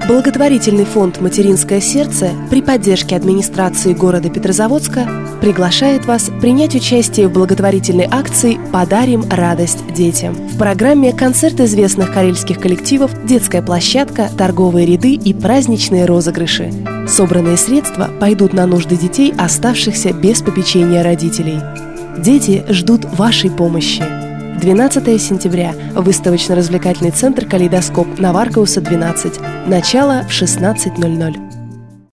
Благотворительный фонд «Материнское сердце» при поддержке администрации города Петрозаводска приглашает вас принять участие в благотворительной акции «Подарим радость детям». В программе концерт известных карельских коллективов, детская площадка, торговые ряды и праздничные розыгрыши. Собранные средства пойдут на нужды детей, оставшихся без попечения родителей. Дети ждут вашей помощи. 12 сентября. Выставочно-развлекательный центр «Калейдоскоп», Наваргауса, 12. Начало в 16:00.